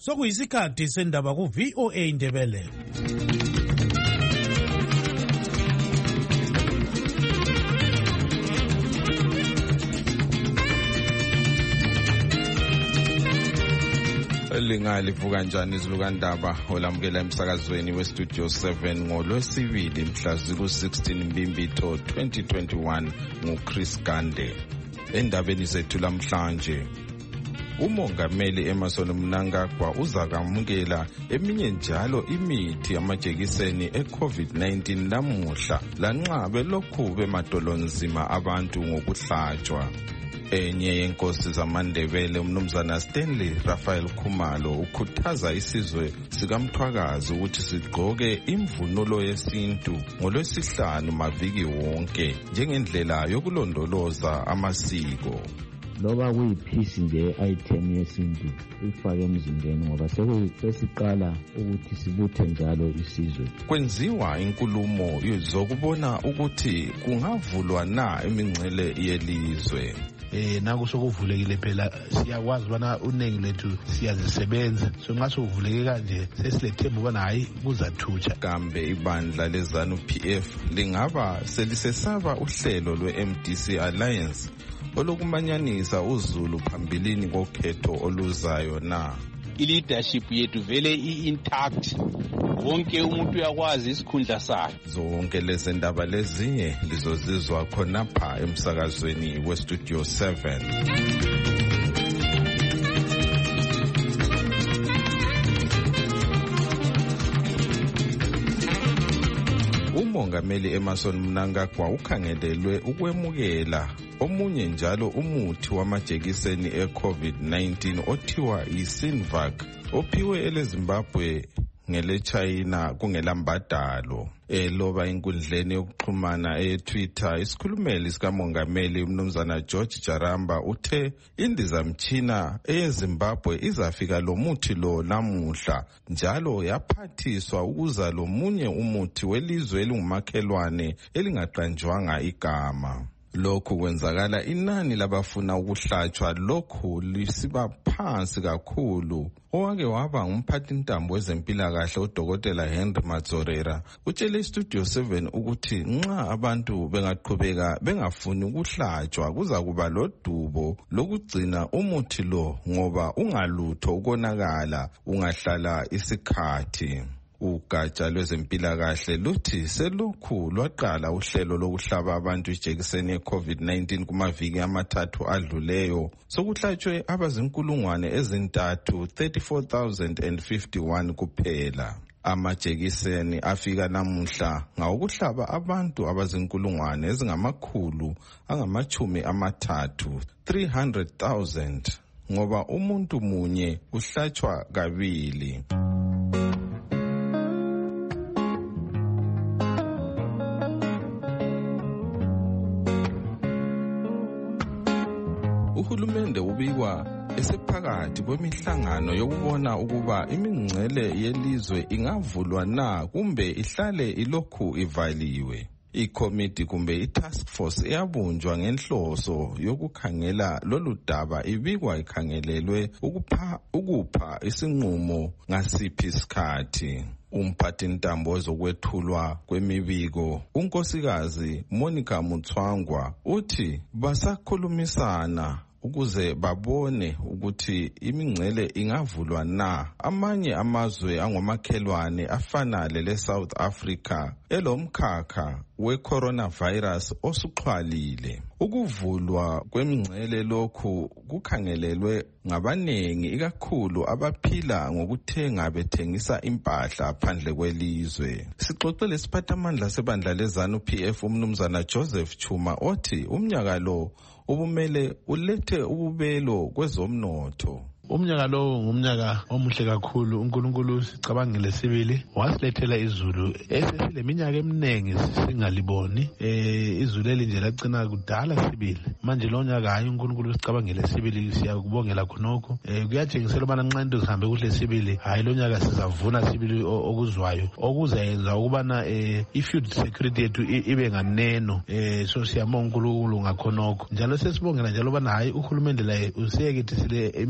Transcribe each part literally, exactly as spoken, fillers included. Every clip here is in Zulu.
Sokuyisikhathi sendaba ku V O A Indebele. Lingalivuka njani izilukandaba olamukela emsakazweni we Studio seven ngolwesibili mhla ziku sixteen Mbimbitho twenty twenty-one nguChris Gande. Endabeni zethu lamhlanje, umongameli Emmerson Mnangagwa uzakamukela eminye njalo imithi amajekiseni e-COVID nineteen lamuhla lanxa belokhu bemadolonzima abantu ngokuhlatshwa. Enye yenkosi zamaNdebele umnumzana Stanley Raphael Khumalo ukhuthaza isizwe sikamthwakazi ukuthi sigqoke imvunulo yesintu ngolwesihlanu maviki wonke njengendlela yokulondoloza amasiko. Loba kuyiphisi nje item yesintu ifake emzimbeni ngoba sesiqala ukuthi sibuthe njalo isizwe. Kwenziwa inkulumo yozokubona ukuthi kungavulwa na imingcele yelizwe. Eh naku sokuvulekile phela siyakwazi bana unengi lethu siyazisebenza so nxa sokuvuleke kanje sesilethemba bana hayi kuzathutsha. Kambe ibandla lezanu P F lingaba selisesaba uhlelo lwe M D C Alliance olokumanyanisa uZulu phambilini kokhetho oluzayo na? I-leadership yethu vele i-intact, wonke umuntu uyakwazi isikhundla sakhe. Zonke lezi ndaba lezinye lizozizwa khonapha emsakazweni we Studio seven. Umongameli Emmerson Mnangagwa ukhangelelwe ukwemukela omunye njalo umuthi wamajekiseni e-COVID nineteen othiwa i-Sinovac ophiwe eleZimbabwe ngele China kungelambadalo. Eloba inkundleni yokuxhumana e-Twitter, isikhulumeli sikamongameli umnumzana George Jaramba uthe indizamtshina eyeZimbabwe izafika lo muthi lo namuhla njalo yaphathiswa ukuza lo munye umuthi welizwe elingumakhelwane elingaqanjwanga igama. Lokhu kwenzakala inani labafuna ukuhlatshwa lokhu lisiba phansi kakhulu. Owake waba ngumphathintambo wezempilakahle uDokotela Henry Mazorera utshele iStudio seven ukuthi nxa abantu bengaqhubeka bengafuni ukuhlatshwa kuza kuba lodubo lokugcina umuthi lo ngoba ungalutho ukonakala ungahlala isikhathi. Ugatsha lwezempilakahle luthi selokhu lwaqala uhlelo lokuhlaba abantu ijekiseni ye-COVID nineteen kumaviki amathathu adluleyo sokuhlatshwe abazinkulungwane ezintathu thirty-four thousand fifty-one kuphela. Amajekiseni afika namuhla ngawokuhlaba abantu abazinkulungwane ezingamakhulu angamachumi amathathu three hundred thousand ngoba umuntu munye uhlatshwa kabili. Uhulumende ubikwa esephakathi kwemihlangano yokubona ukuba imingcele yelizwe ingavulwa na kumbe ihlale ilokhu ivaliwe. Ikomiti kumbe i-task force eyabunjwa ngenhloso yokukhangela lolu daba ibikwa ikhangelelwe ukupha ukupha isinqumo ngasiphi isikhathi. Umphathintambo wezokwethulwa kwemibiko unkosikazi Monica Mutswangwa uthi basakhulumisana ukuze babone ukuthi imingcele ingavulwa na. Amanye amazwe angomakhelwane afana lele South Africa elomkhakha we-coronavirus osuxhwalile. Ukuvulwa kwemingcele lokhu kukhangelelwe ngabanengi ikakhulu abaphila ngokuthenga bethengisa impahla phandle kwelizwe. Sixoxele isiphathamandla sebandla lezanu P F umnumzana Joseph Chuma othi umnyaka lo ubumele ulethe ububelo kwezomnotho. Umnyaka lo ngumnyaka omuhle kakhulu. uNkulunkulu sicabangile sibili wasilethela izulu esesileminyaka eminingi singaliboni. Eh izulu elinje lagcina kudala sibili. Manje lo nyaka hayi uNkulunkulu sicabangile sibili siyakubongela khonokho. Eh kuyatshengisela ubana nxa into zihambe kuhle sibili hayi lo nyaka sizavuna sibili okuzwayo okuzayenza ukubana eh i-food security yethu ibe nganeno. Eh so siyabonga uNkulunkulu ngakhonokho. Njalo sesibongela njalo ubana hayi uhulumende la useyekethi sile emithetho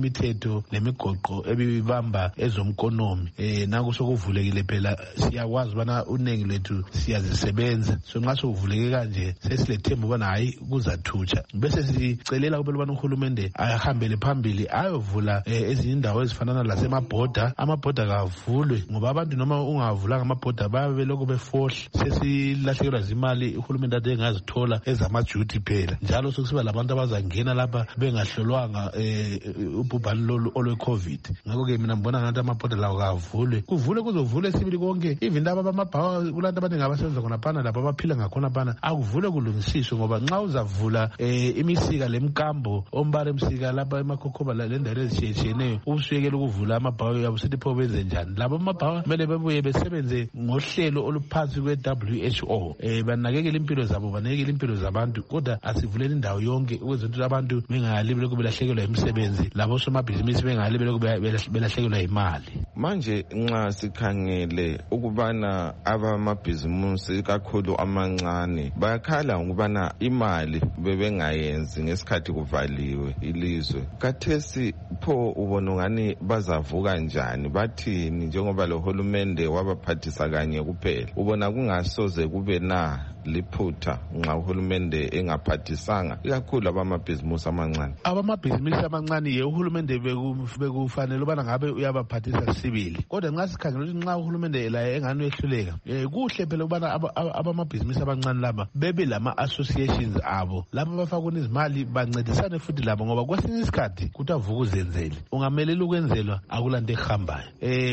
imithetho lemigoqo ebibamba ezomkonomi eh naku sokuvulekile phela siyakwazi ubana unengi lethu siyazisebenza so nxa sokuvuleke kanje sesilethemba ubana hayi kuzathutsha bese sicelela kubela ubana uhulumende ahambele phambili ayovula ezinye indawo ezifanana lasemabhoda amabhoda kavulwe ngoba abantu noma ungavulanga amabhoda babe belokhu befohla sesilahlekelwa zimali uhulumende ade engazithola ezama-duty phela njalo sokusiba labantu abazangena lapha bengahlolwanga ubhubhane lolu olwe-covid ngakho-ke mina mbona ngathi amabhoda lawo kavulwe kuvule kuzovule sibili konke even laba bamabhawa kulantu abaningi abasebenza khona phana lapho abaphila ngakhona phana akuvule kulungisiswe ngoba nxa uzavula imisika lemkambo ombala emsika lapha emakhokhoba lendawo ezitshiyetshiyeneyo ubusuyekela ukuvula amabhawa yabo sithi pho benze njani labo amabhawa kumele bebuye besebenze ngohlelo oluphansi kwe-W H O um banakekele impilo zabo banakekele impilo zabantu kodwa asivuleni indawo yonke ukwenzela ukuthi abantu bengali belokhu belahlekelwa imisebenzi labo somabhizinisi bengali belokhu belahlekelwa imali. Manje nxa sikhangele ukubana abamabhizimusi kakhulu amancane bayakhala ngokubana imali bebengayenzi ngesikhathi kuvaliwe ilizwe kathesi pho ubona ngani bazavuka njani bathini njengoba lo hulumende wabaphathisa kanye kuphela ubona kungasoze kube na liphutha nxa uhulumende engaphathisanga ikakhulu abamabhizimusi amancane abamabhizimusi amancane ye uhulumende bekufanele ubana ngabe uyabaphathisa sibili kodwa nxa sikhangela ukuthi nxa uhulumende laye engani uyehluleka kuhle phela ubana abamabhizimusi abancane laba bebe lama-associations abo lapho bafakuna izimali bancedisane futhi labo ngoba kwesinye isikhathi kuthi avuka uzenzele ungamelela ukwenzelwa akulanto ehambayo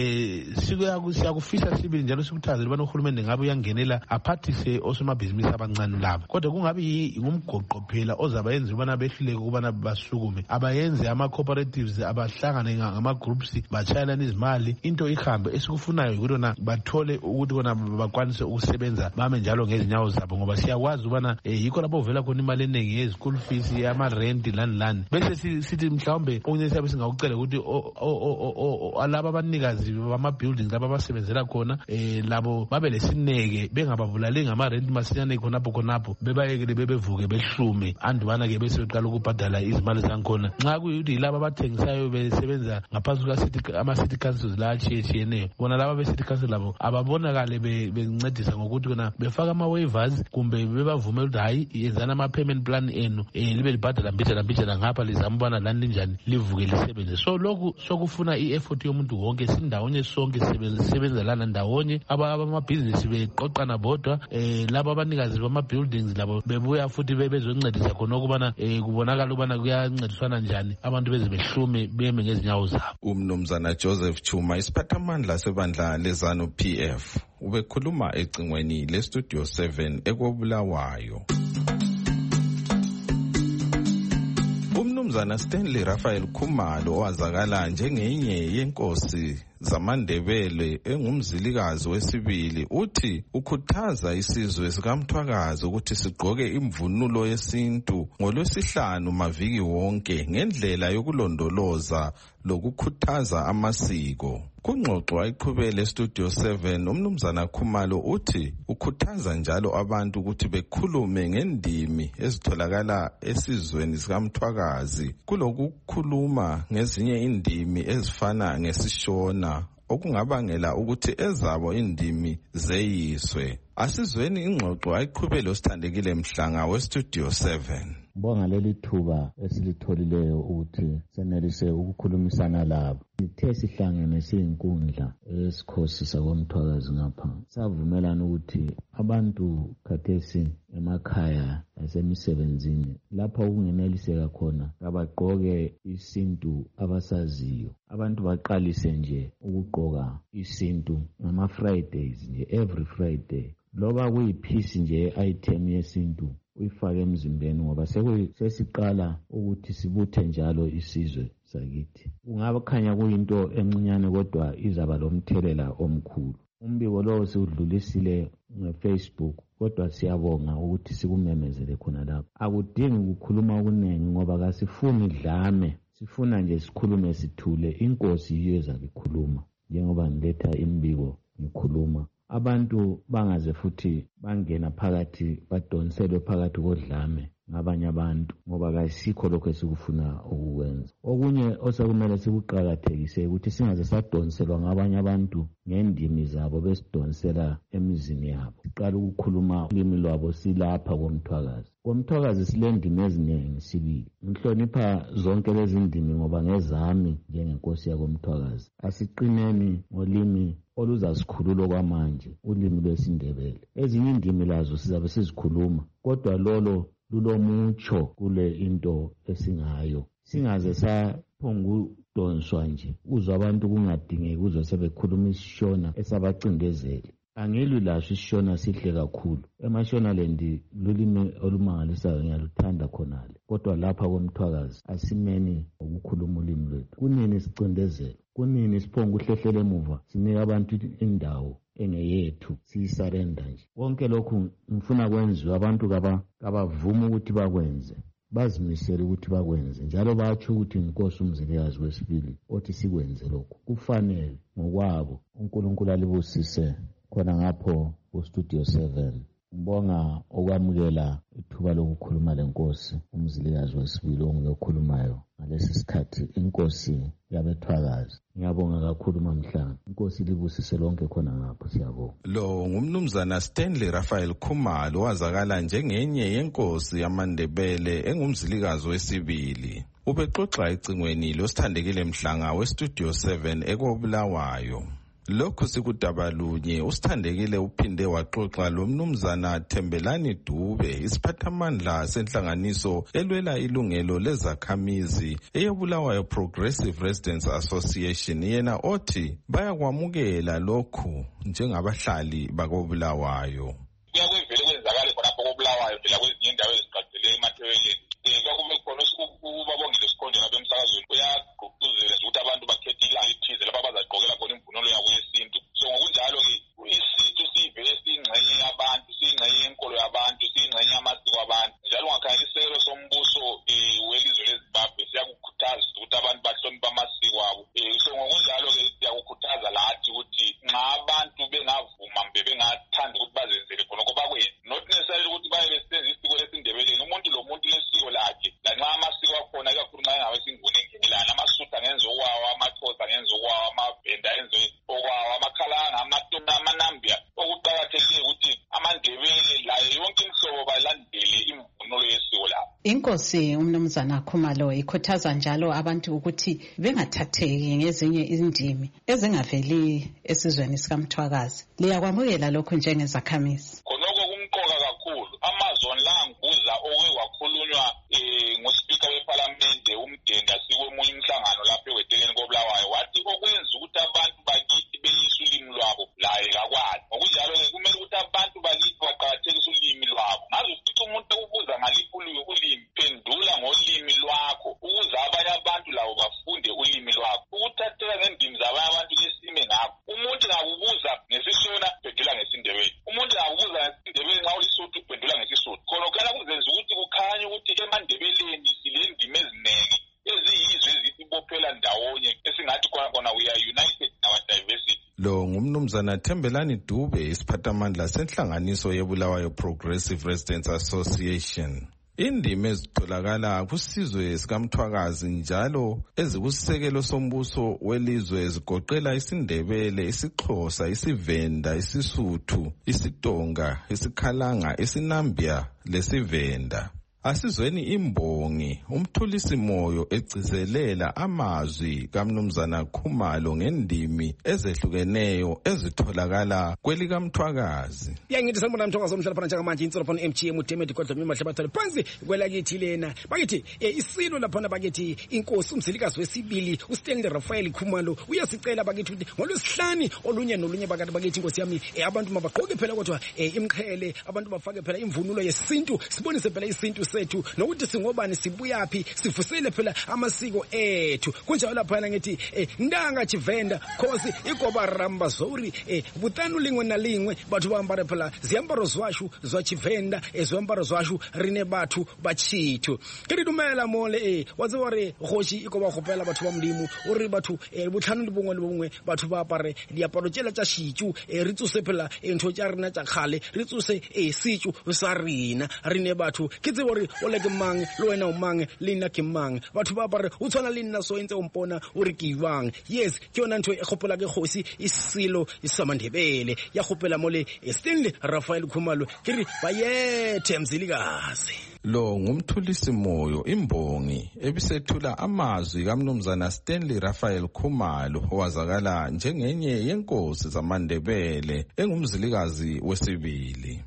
um siyakufisa sibili njalo sikuthazela ubana uhulumende ngabe uyangenela aphathise osomabhizimusi abancane labo kodwa kungabe ngumgoqo phela ozabayenza ubana behluleke ukubana basukume abayenze ama-cooperatives abahlangane ngama-groups batshayelana izimali into ihambe esikufunayo ukuthi ona bathole ukuthi bona bakwanise ukusebenza bame njalo ngezinyawo zabo ngoba siyakwazi ubana yikho lapho uvela khona imali eningi ye-school fees ama-rent lani lani bese sithi mhlawumbe okunye siyabe singakucela ukuthi alaba abanikazi bama-buildings laba abasebenzela khona um labo babe lesineke bengababulali ngama-rent masinyane khonapho khonapho bebayekele bebevuke behlume andubana-ke bese beqala ukubhadala izimali zangikhona nxa kuyikuthi yilaba abathengisayo besebenza ngaphansi ama-city councils la atshiyetshiyeneyo bona laba be-city council labo ababonakale bencedisa ngokuthi kona befaka ama-waivers kumbe bebavumela ukuthi hayi yenzani ama-payment plan enu um libe libhadala mbijana mbijana ngapha lizama ubana lani linjani livuke lisebenze so lokhu sokufuna i-effort yomuntu wonke sindawonye sonke sisebenza lana ndawonye abamabhizinisi beqoqana bodwa um laba abanikazi bama-buildings labo bebuya futhi bezoncedisa khona ukubana um kubonakala ukubana kuyancediswana njani abantu beze behlume beme ngezinyawo zabo. Umnumzana Joseph Chuma isiphathamandla sebandla lezanu P F ubekhuluma ecingweni lestudio seven ekobulawayo. Umnumzana Stanley Raphael Khumalo owazakala njengenye yenkosi zamandebele engumzilikazi wesibili uthi ukhuthaza isizwe sikamthwakazi ukuthi sigqoke imvunulo yesintu ngolwesihlanu maviki wonke ngendlela yokulondoloza lokukhuthaza amasiko. Kungxoxo ayiqhubele Studio seven umnumzana Khumalo uthi ukhuthaza njalo abantu ukuthi bekhulume ngendimi ezitholakala esizweni sikamthwakazi kulokukhuluma ngezinye indimi ezifana ngesishona okungabangela ukuthi ezabo indimi zeyiswe. Asizweni ingxoxo ayiqhubele osithandekile Mhlanga weStudio seven. Bonga leli thuba esilitholileyo ukuthi senelise ukukhulumisana labo. Sithe sihlangene siyinkundla esikhosi sakomthwakazi ngapha. Savumelana ukuthi abantu khathesi emakhaya nasemisebenzini lapha okungeneliseka khona abagqoke isintu abasaziyo. Abantu baqalise nje ukugqoka isintu ngama-Fridays nje every Friday. Loba kuyiphisi nje item yesintu uyifake emzimbeni ngoba sesiqala ukuthi sibuthe njalo isizwe sakithi. Kungakhanya kuyinto encinyane kodwa izaba lomthelela omkhulu. Umbiko lowo siwudlulisile ngeFacebook kodwa siyabonga ukuthi sikumemezele khona lapho. Akudingi ukukhuluma okuningi ngoba kasifuni dlame, sifuna nje sikhulume sithule. Inkosi yiyo ezabe ikhuluma njengoba niletha imbiko ngikhuluma. Abantu bangaze futhi bangena phakathi badonselwe phakathi kodlame ngabanye abantu ngoba kayisikho lokho esikufuna ukukwenza. Okunye osekumele sikuqakathekise ukuthi singaze sadonselwa ngabanye abantu ngendimi zabo besidonsela emizini yabo. Siqala ukukhuluma ulimi lwabo silapha koMthwakazi. Komthwakazi silendimi eziningi sibili. Ngihlonipha zonke lezi ndimi ngoba ngezami njengenkosi yakoMthwakazi. Asiqineni ngolimi oluzasikhulula kwamanje, ulimi lwesiNdebele. Ezinye indimi lazo sizabe sizikhuluma, kodwa lolo lulomutsho kule into esingayo. Singaze saphongudonswa nje uzwa abantu kungadingeki uzwe sebekhuluma isishona esabacindezeli. Angilwi laso isishona sihle kakhulu. EMashonaland lulimi olumangalisayo ngiyaluthanda khonale. Kodwa lapha koMthwakazi asimeni ukukhuluma ulimi lwethu. Kunini sicindezela? Kunini siphonga uhlehlele emuva sinika abantu indawo engeyethu siyisarenda nje? Konke lokhu ngifuna kwenziwe abantu kabavuma ukuthi bakwenze, bazimisele ukuthi bakwenze, njalo batsho ukuthi inkosi uMzilikazi wesibili othi sikwenze lokhu kufanele ngokwabo. uNkulunkulu alibusise khona ngapho ku-Studio seven. Ngibonga okwamukela ithuba lokukhuluma lenkosi uMzilikazi wesibili ongiyokhulumayo ngalesi sikhathi, inkosi yabeThwakazi. Ngiyabonga kakhulu Mamhlanga. Inkosi libusise lonke khona ngapho, siyabonga. Lo ngumnumzana Stanley Raphael Khumalo wazakala njengenye yenkosi yamaNdebele engumzilikazi wesibili. Ubexoxa ecingweni losithandekile Mhlanga weStudio seven ekoBulawayo. Lokhu sikudabalunye usithandekile uphinde waxoxa lo mnumzana Thembelani Dube, isiphathamandla senhlanganiso elwela ilungelo lezakhamizi eyoBulawayo Progressive Residents Association, yena othi bayakwamukela lokhu njengabahlali bakoBulawayo. Kuyakwevele kwenzakala khonapho koBulawayo phela kwezinye indawo ezigqagqele emathebeleni. Kwakume khona ubabongile sikhonje lapha emsakazweni uyagqugquzela ukuthi abantu bakhethe ilanga elithize lapha bazagqokela khona imvunulo yabo yesintu. So ngokunjalo-ke isintu siyivele siyingxenye yabantu, siyingxenye yenkolo yabantu, siyingxenye yamasiko abantu. Njalo ungakhangela isekelo sombuso welizwe leZimbabwe siyakukhuthaza ukuthi abantu bahloniphe amasiko abo. So ngokunjalo-ke siyakukhuthaza lathi ukuthi nxa abantu bengavuma mbe bengathanda ukuthi bazenzele khonokho bakwenze, not necessarily ukuthi baye besenza isiko lesiNdebeleni. Umuntu lo muntu lesiko lakhe, lanxa amasiko akhona ikakhulu nxa engabe singune ngengelana, amasutha ngenza okwawo, amaXhosa ngenza okwawo, amabhenda enza okwawo, amakhalanga, amatona, amanambia. Okuqakathekile ukuthi amaNdebele layo yonke imihlobo balandele imvunulo yesiko labo. Inkosi uMnumzana Khumalo ikhuthaza njalo abantu ukuthi bengathatheki ngezinye indimi ezingaveli esizweni sikaMthwakazi. Liyakwamukela lokho njengezakhamizi? Khonoko kumqoka kakhulu. Amazon languza oke wakhulunywa ngoSpeaker weParliament uMdenda sikomunye umhlangano lapho ewetekeni koBulawayo, wathi okwenza ukuthi abantu bakithi beyise ulimi lwabo laye kakwazi. Ngokunjalo-ke kumele ukuthi abantu bakithi baqakathekise ulimi lwabo. Ngaze ufice umuntu ukubuza ngaliphi ulimi, pendula ngolimi lwakho ukuze abanye abantu labo bafunde ulimi lwakho. Ukuthatheka ngendimi zabanye abantu lesime ngakho. Umuntu ngakubuza ngesishona, pendula ngesiNdebele. Umuntu ngakubuza ngesiNdebele nxa ulisuthu, pendula ngesisuthu. Khona kukhala kuzenza ukuthi kukhanye ukuthi eMandebeleni silendimi eziningi eziyizwe ezibophela ndawonye esingathi khona we are united in our diversity. Lo ngumnumzana Thembelani Dube, isiphathamandla senhlanganiso yeBulawayo Progressive Residents Association. Indima ezitholakala kusizwe sikaMthwakazi njalo ezikusekelo sombuso welizwe zigoqela isiNdebele, isiXhosa, isiVenda, isiSuthu, isiTonga, isikhalanga, isinambia lesivenda. Asizweni imbongi umthulisi moyo egcizelela amazwi kaMnumzana Khumalo ngendimi ezehlukeneyo ezitholakala kwelikaMthwakazi. Yangithi sanibona Mthwakazi omhlala phana njengamanje insolo phana M T M uDemedi kodwa mina mahle bathole phansi kwelakithi lena. Bakithi isilo lapha bakithi inkosi uMzilikazi wesibili uStanley Raphael Khumalo uyasicela bakithi ukuthi ngolwesihlanu olunye nolunye bakade bakithi inkosi yami abantu mabagqoke phela kodwa imqhele, abantu bafake phela imvunulo yesintu, sibonise phela isintu sethu nokuthi singobani sibuyaphi, sifusele phela amasiko ethu. Kunjalo lapha ngithi ndanga Chivenda khosi igoba ramba zori butanu lingwe na lingwe bathu bambara phela ziambaro zwashu zwa Chivenda, eziambaro zwashu rine bathu bachithu. Ke dumela mole eh waze ware goshi ikoba gopela bathu ba modimo uri bathu butlhano le bongwe le bongwe bathu ba apare diaparo tshela tsa shitsu re tsose phela ntho tsa rena tsa khale re tsose setsu sa rena rine bathu ke tse re o le ke mang le wena o mang le nna ke mang batho ba ba re o tshwana le nna so entse o mpona o re ke iwang yes ke yona ntho e gopola ke kgosi Isilo Isamandebele ya gopela mole Stanley Raphael Khumalo ke re bayethe Mzilikazi. Lo ngumthulisi moyo imbongi ebisethula amazwi kaMnumzana Stanley Raphael Khumalo owazakala njengenye yenkosi zamaNdebele engumzilikazi wesibili.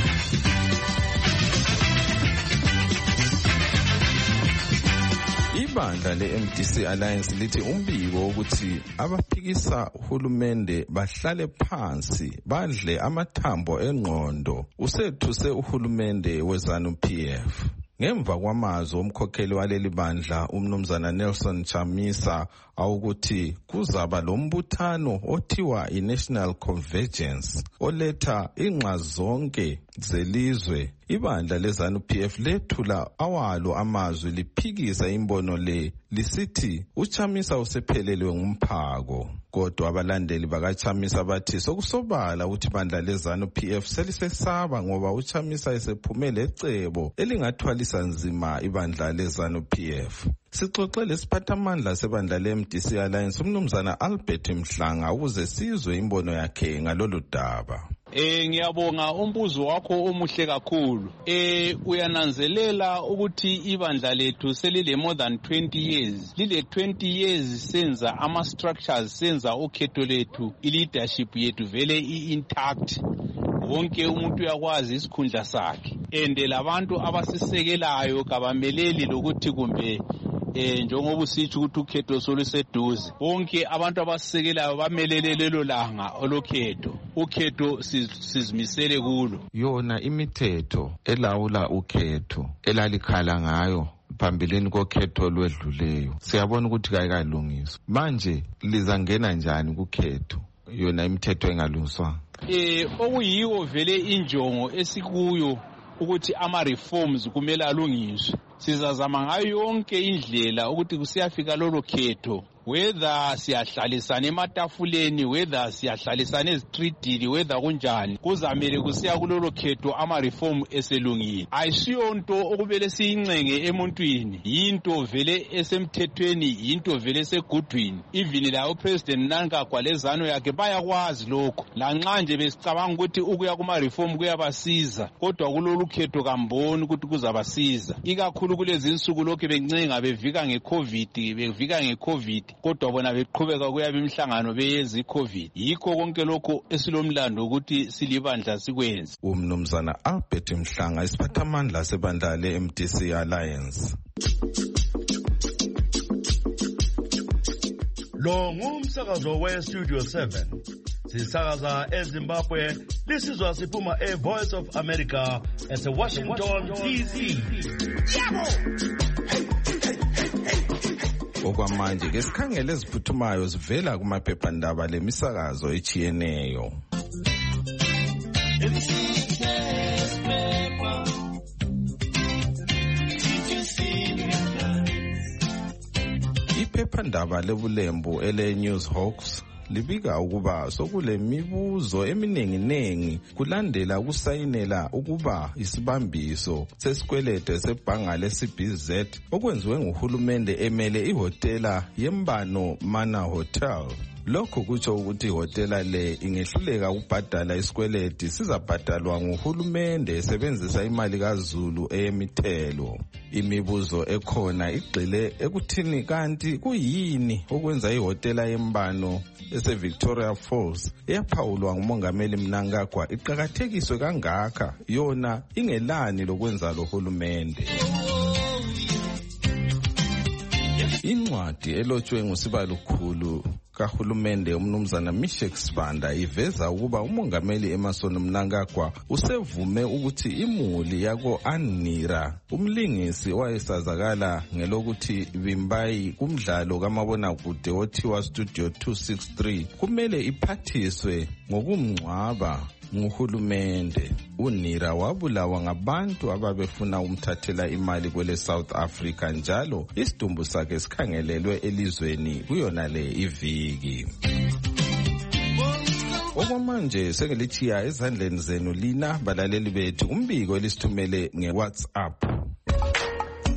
Ibandla le-M D C Alliance lithi umbiko ukuthi abaphikisa uhulumende bahlale phansi badle amathambo engqondo usethuse uhulumende weZANU-P F. Ngemva kwamazwi omkhokheli waleli bandla uMnumzana Nelson Chamisa awukuthi kuzaba lombuthano othiwa i-National Convergence oletha inxa zonke zelizwe, ibandla leZANU-P F lethula awalo amazwi liphikisa imbono le lisithi uChamisa usephelelwe ngumphako. Kodwa abalandeli bakaChamisa bathi sokusobala ukuthi ibandla leZANU-P F selisesaba ngoba uChamisa esephume lecebo elingathwalisa nzima ibandla leZANU-P F. Sixoxe lesiphathamandla sebandla le-M D C Alliance uMnumzana Albert Mhlanga ukuze sizwe imbono yakhe ngalolu daba. Eh ngiyabonga umbuzo wakho omuhle kakhulu. Eh uyananzelela ukuthi ibandla lethu selile more than twenty years. Lile twenty years senza ama structures senza ukhetho lethu, i-leadership yethu vele i-intact. Wonke umuntu uyakwazi isikhundla sakhe. Ende labantu abasisekelayo kabameleli lokuthi kumbe eh njengoba usithi ukuthi ukhetho soluseduze. Bonke abantu abasisekelayo bamelele lelo langa olokhetho. Ukhetho sizimisele kulo. Yona imithetho elawula ukhetho elalikhala ngayo phambilini kokhetho lwedluleyo siyabona ukuthi kayikalungiswa. Manje lizangena njani kukhetho yona imithetho engalungiswa? Eh okuyiwo vele injongo esikuyo ukuthi ama reforms kumele alungiswe. Sizazama ngayo yonke indlela ukuthi kusiyafika lolo khetho, whether siyahlalisana ematafuleni, whether siyahlalisana ezitreetini, whether kunjani kuzamele kusiya kulolo khetho ama reform eselungile. Ayisiyo nto okubele siyincenge emuntwini, yinto vele esemthethweni, yinto vele esegudwini. Even la uPresident Mnangagwa lezano yakhe bayakwazi lokho. Lanxa nje besicabanga ukuthi ukuya kuma reform kuyabasiza, kodwa kulolu khetho kamboni ukuthi kuzabasiza. Ikakhulu kulezi insuku lokho bencenga bevika ngeCovid, bevika ngeCovid. Kodwa bona beqhubeka kuya bemhlangano beyeza iCovid. Yikho konke lokho esilomlando ukuthi silibandla sikwenze. uMnumzana Albert Mhlanga isiphathamandla sebandla le-M D C Alliance. Lo ngumsakazo we-Studio seven. Sisakaza eZimbabwe, lisizwa siphuma e-Voice of America ese-Washington D C. Okwamanje ke sikhangele eziphuthumayo zivela kumaphephandaba lemisakazo echiyeneyo. Iphephandaba lebulembu ele Newshawks libika ukuba sokule mibuzo eminingi-nengi kulandela ukusayinela ukuba isibambiso sesikwelede sebhanga le-C B Z okwenziwe nguhulumende emele ihotela yembano Mana Hotel. Lokho kutsho ukuthi ihotela le ingehluleka ukubhadala isikweledi sizabhadalwa nguhulumende esebenzisa imali kaZulu eyemithelo. Imibuzo ekhona igxile ekuthini kanti kuyini okwenza ihotela yembano ese-Victoria Falls eyaphawulwa ngumongameli Mnangagwa iqakathekiswe kangaka yona ingelani lokwenza lo hulumende. Incwadi elotshwe nguSibalukhulu kahulumende uMnumzana Mishek Sibanda iveza ukuba umongameli Emmerson Mnangagwa usevume ukuthi imuli yako Anira umlingisi owayesazakala ngelokuthi Bimbayi kumdlalo kamabonakude othiwa Studio two sixty-three kumele iphathiswe ngokumngcwaba nguhulumende. UNira wabulawa ngabantu ababefuna umthathela imali kwele South Africa njalo isidumbu sakhe sikhangelelwe elizweni kuyona le iviki. Okwamanje sengelithiya ezandleni zenu lina balaleli bethu umbiko elisithumele ngeWhatsApp.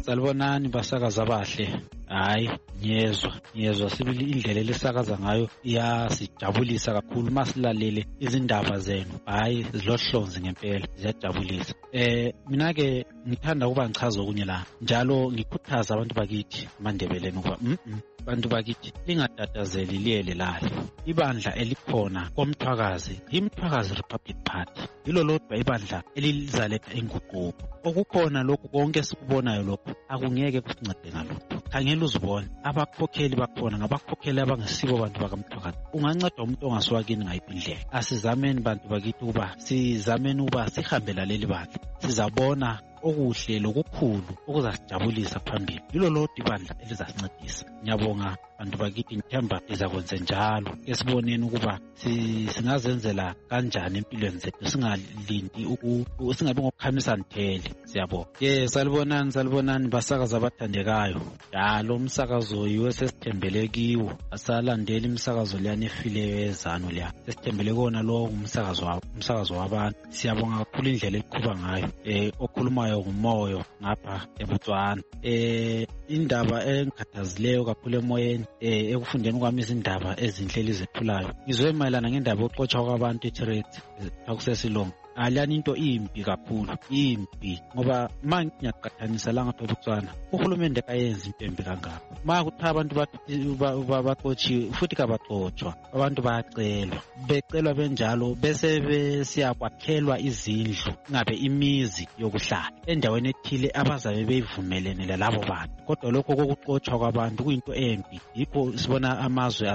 salibonani basakaza abahle. Hayi ngiyezwa ngiyezwa sibili indlela lesakaza ngayo iyasijabulisa kakhulu masilalele izindaba zenu. Hayi zilohlonzi ngempela ziyajabulisa. Eh mina ke ngithanda ukuba ngichaza okunye la njalo ngikhuthaza abantu bakithi amandebeleni ukuba mhm bantu bakithi lingatatazeli liyele lale. Ibandla elikhona komthwakazi iMthwakazi Republic Party yilo lodwa ibandla elizaletha inguquko. Okukhona lokhu konke sikubonayo lokho akungeke kusincede ngalokho. Khangela uzibona abakhokheli bakhona ngabakhokheli abangesibo abantu bakaMthwakazi. Unganceda umuntu ongaswakini ngayiphi indlela. Asizameni bantu bakithi ukuba sizameni ukuba sihambela leli bandla. Sizabona okuhle lokukhulu okuzasijabulisa phambili. Yilo lodwa ibandla elizasincedisa. Ngiyabonga bantu bakithi ngithemba lizakwenza njalo. Esiboneni ukuba singazenzela kanjani empilweni zethu singalindi uku singabe ngokukhamisa nthele. Siyabonga. Yes salibonani salibonani basakaza abathandekayo. Njalo umsakazo yiwe sesithembele kiwo. Asalandeli imsakazo leyani efileyo ezano leya. Sesithembele kona lo umsakazo wabo umsakazo wabantu. Siyabonga kakhulu indlela eqhuba ngayo. Eh okhulumayo ngumoyo ngapha eBotswana. Eh indaba engikhathazileyo kakhulu emoyeni eh ekufundeni kwami izindaba ezinhle elizethulayo. Ngizwe mayelana ngendaba yokuxotsha kwabantu eThireti akusesilongo. Aliyani into impi kakhulu impi ngoba manje ngiyaqathanisa la ngapha eBotswana uhulumende kayenza into embi kangaka. Ma kuthiwa abantu baxotshiwe futhi kabaxotshwa abantu bayacelwa becelwa benjalo bese besiyakwakhelwa izindlu ngabe imizi yokuhlala endaweni ethile abazabe beyivumelene lalabo bantu. Kodwa lokho kokuxotshwa kwabantu kuyinto embi. Yikho sibona amazwe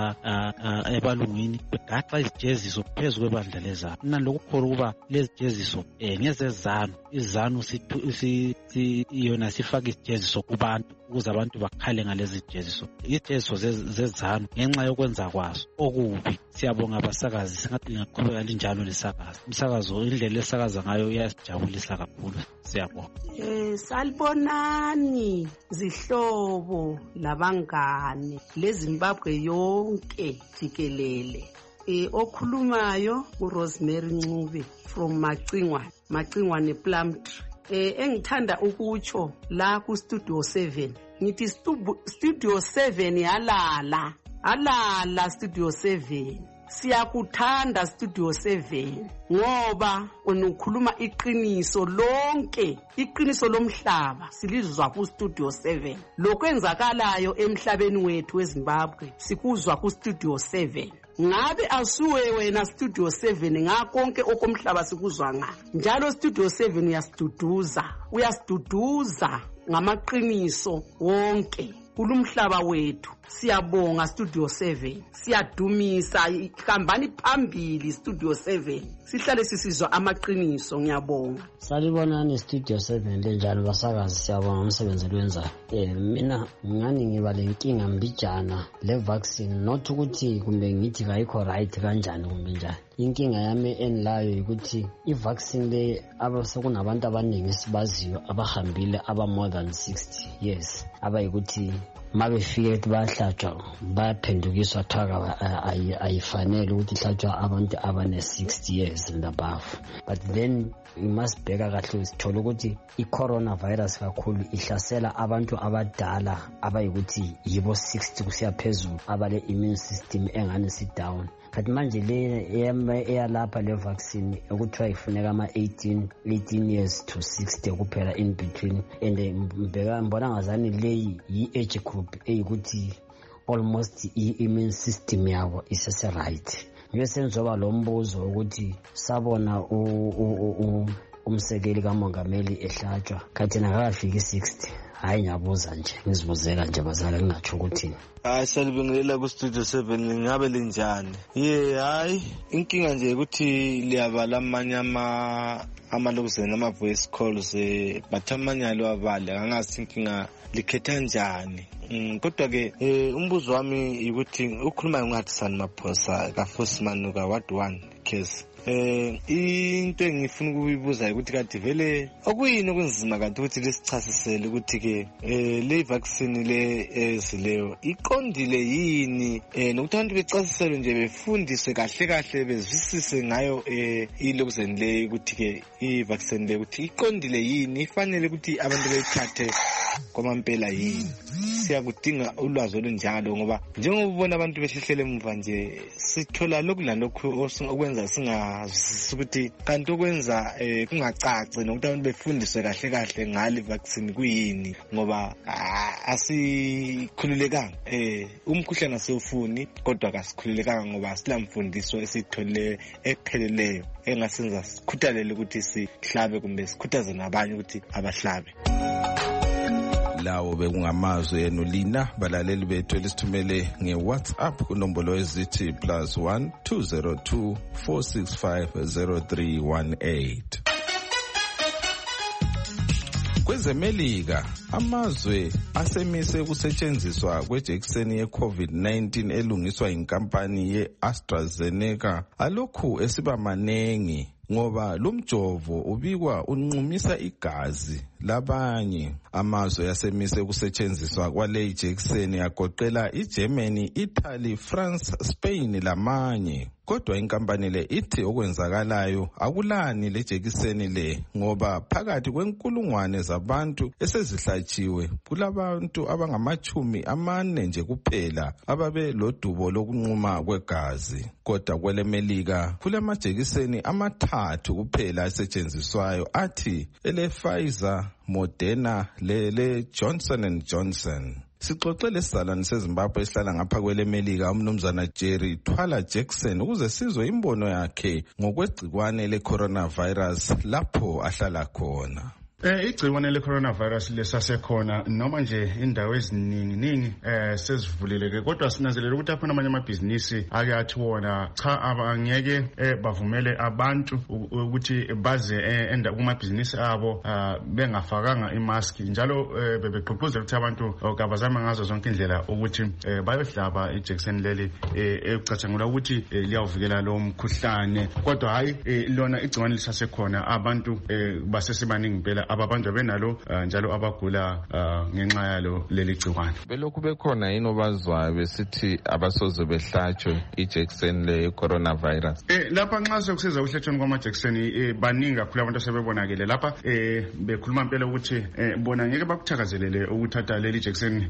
ebalungwini begaxa izijeziso phezulu kwebandla lezabo. Mina lokukhulu kuba lezi jeziso eh ngezezano izanu si yona sifaka ijeziso kubantu ukuze abantu bakhale ngalezi jeziso. Ijeziso zezano ngenxa yokwenza kwazo okubi. Siyabonga abasakazi singathi ngaqhubeka linjalo lesakazi. Umsakazo indlela lesakaza ngayo iyasijabulisa kakhulu. Siyabonga. Eh salibonani zihlobo labangane leZimbabwe yonke jikelele. Eh okhulumayo uRosemary Ncube from Macingwane Macingwane Plum Tree. Eh engithanda ukutsho la ku Studio seven ngithi Studio seven yalala alala Studio seven. Siyakuthanda Studio seven ngoba unukhuluma iqiniso lonke iqiniso lomhlaba silizwa ku Studio seven. Lokwenzakalayo emhlabeni wethu weZimbabwe sikuzwa ku Studio seven. Ngabe asuwe wena Studio seven ngakonke okomhlaba sikuzwa nga. Njalo Studio seven uyasiduduza uyasiduduza ngamaqiniso wonke kulumhlaba wethu. Siyabonga Studio seven. Siyadumisa ihambani phambili Studio seven. Sihlale sisizwa amaqiniso ngiyabonga. Salibonani Studio seven lenjalo basakazi siyabonga umsebenzi wenza. Eh mina ngani ngiba lenkinga mbijana le vaccine not ukuthi kumbe ngithi kayikho right kanjani kumbe njani. Inkinga yami enlayo ukuthi I vaccine le abasokunabantu abaningi sibaziyo abahambile aba more than sixty years abayikuthi mabefike bahlatshwa baphendukiswa thaka ayifanele ukuthi ihlatshwa abantu abane sixty years and above. But then we must bheka kahle sithola ukuthi I coronavirus kakhulu ihlasela abantu abadala abayikuthi yibo sixty kusiya phezulu abale immune system engane si down. Kanti manje le eyalapha le vaccine ekuthiwa ifuneka ama eighteen years to sixty kuphela in between and mbeka mbona ngazani le yi age group eyikuthi almost I immune system yabo isese right. Ngesenzoba lo mbuzo ukuthi sabona umsekeli kamongameli ehlatshwa kanti nakafika sixty. Hayi ngiyabuza nje ngizibuzela nje bazala ngingatsho ukuthi hayi salibingelela ku Studio seven ngabe linjani. Ye hayi inkinga nje ukuthi liyabala amanye ama amalokuzena ama voice calls eh bathamanyalo abale angasi inkinga likhetha njani. Kodwa ke umbuzo wami ukuthi ukhuluma ngathi Sani Maphosa ka Force Manuka what one case eh into engifuna ukuyibuza ukuthi kade vele okuyini okunzima kanti ukuthi lesichasisele ukuthi ke eh le vaccine le ezileyo iqondile yini eh nokuthi abantu becasiselwe nje befundiswe kahle kahle bezwisise ngayo eh ilokuzeni le ukuthi ke i vaccine le ukuthi iqondile yini ifanele ukuthi abantu beyithathe kwamampela yini. Siyakudinga ulwazi olunjalo ngoba njengoba ubona abantu behlehlele emva nje sithola lokhu lalokhu okwenza singazwisisi ukuthi kanti okwenza eh kungacaci nokuthi abantu befundiswe kahle kahle ngale vaccine kuyini ngoba asikhululekanga eh umkhuhlane asewufuni kodwa akasikhululekanga ngoba silamfundiso esitholile epheleleyo engasenza sikhuthalele ukuthi sihlabe kumbe sikhuthaze nabanye ukuthi abahlabe. Lawo bekungamazwe enu lina balaleli bethu elisithumele nge-WhatsApp kunombolo ezithi plus one two zero two four six five zero three one eight. Kwezemelika amazwe asemise ukusetshenziswa kwejekiseni ye-COVID nineteen elungiswa inkampani ye-AstraZeneca alokhu esiba manengi ngoba lumjovo ubikwa unqumisa igazi labanye. Amazwe yasemise ukusetshenziswa kwale ijekiseni agoqela iGermany, Italy, France, Spain lamanye. Kodwa inkampani le ithi okwenzakalayo akulani le jekiseni le ngoba phakathi kwenkulungwane zabantu esezihlatshiwe kulabantu abangamachumi amane nje kuphela ababe lodubo lokunquma kwegazi. Kodwa kwelemelika kulamajekiseni amathathu kuphela asetshenziswayo athi ele Pfizer, Moderna lele Johnson and Johnson. Sixoxele isizalwane seZimbabwe esihlala ngapha kwelemelika umnumzana Jerry Twala Jackson ukuze sizwe imbono yakhe ngokwegcikwane le-coronavirus lapho ahlala khona. Eh igciwane le coronavirus lesasekhona noma nje indawo eziningi ningi eh sezivuleleke kodwa sinanzelela ukuthi aphana amanye amabhizinisi ake athi wona cha abangeke bavumele abantu ukuthi baze enda kuma business abo bengafakanga imask njalo bebegqugquzela ukuthi abantu okabazama ngazo zonke indlela ukuthi bayohlaba ijekiseni leli ecatshangula ukuthi liyawuvikela lo mkhuhlane kodwa hayi lona igciwane lisasekhona abantu basesibaningi impela ababanjwa benalo njalo abagula ngenxa yalo leli gciwane. Belokhu bekhona yini obazwayo besithi abasoze behlatshwe ijekiseni le coronavirus? Eh lapha nxa sokusiza ukuhlatshwa kwamajekiseni baningi kakhulu abantu asebebonakele lapha eh bekhuluma impela ukuthi bona ngeke bakuthakazelele ukuthatha leli jekiseni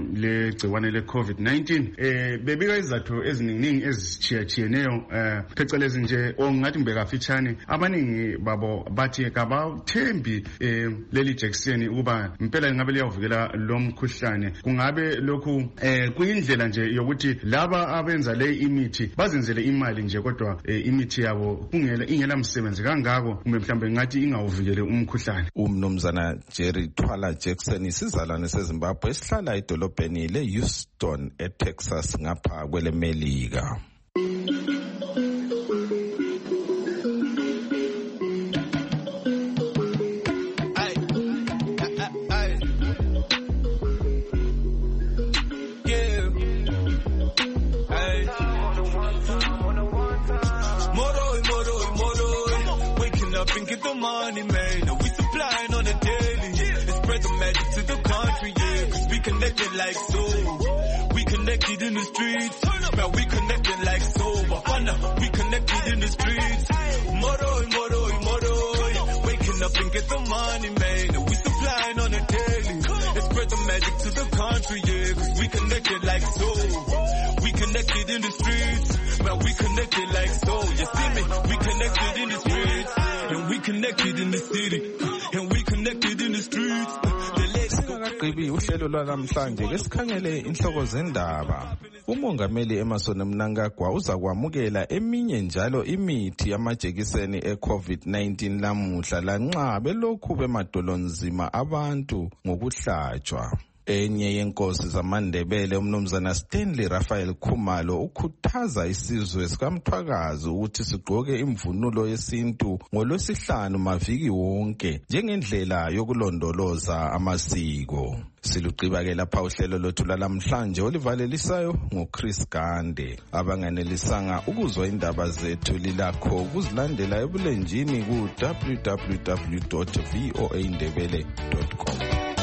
le gciwane le COVID nineteen eh bebika izathu eziningi ezitshiyatshiyeneyo phecelezi nje ongathi ngibekafitshane abaningi babo bathi kabathembi leli jekiseni ukuba impela ngabe liyavuvikela lo mkhuhlane. Kungabe lokhu eh kuyindlela nje yokuthi laba abenza le imithi bazenzele imali nje kodwa imithi yabo kungela ingela msebenzi kangako kumbe mhlambe ngathi ingawuvikele umkhuhlane. Umnumzana Jerry Twala Jackson isizalwane seZimbabwe esihlala edolobheni leHouston eTexas ngapha kwelemelika. Money made, we supplying on a daily. Let's spread the magic to the country, yeah. Cause we connected like so. We connected in the streets. Now we connected like so. Bafana, we connected in the streets. Moroi, moroi, moroi. Waking up and get the money made. We supplying on a daily. Let's spread the magic to the country, yeah. Cause we connected like so. We connected in the streets. Now we connected like so. You see me? We connected in the streets. And we connected in the city, and we connected in the streets. Qibi uhlelo lwanamhlanje ke sikhangele inhloko zendaba. Umongameli Emmerson Mnangagwa uza kwamukela eminye njalo imithi yamajekiseni e-COVID nineteen lamuhla lanxa belokhu bemadolonzima abantu ngokuhlatshwa. Enye yenkosi zamaNdebele umnumzana Stanley Raphael Khumalo ukhuthaza isizwe sikamthwakazi ukuthi sigqoke imvunulo yesintu ngolwesihlanu maviki wonke njengendlela yokulondoloza amasiko. Siluqiba-ke lapha uhlelo lwethu lalamhlanje olivalelisayo nguChris Gande. Abanganelisanga ukuzwa indaba zethu lilakho ukuzilandela ebulenjini ku w w w dot v o a ndebele dot com.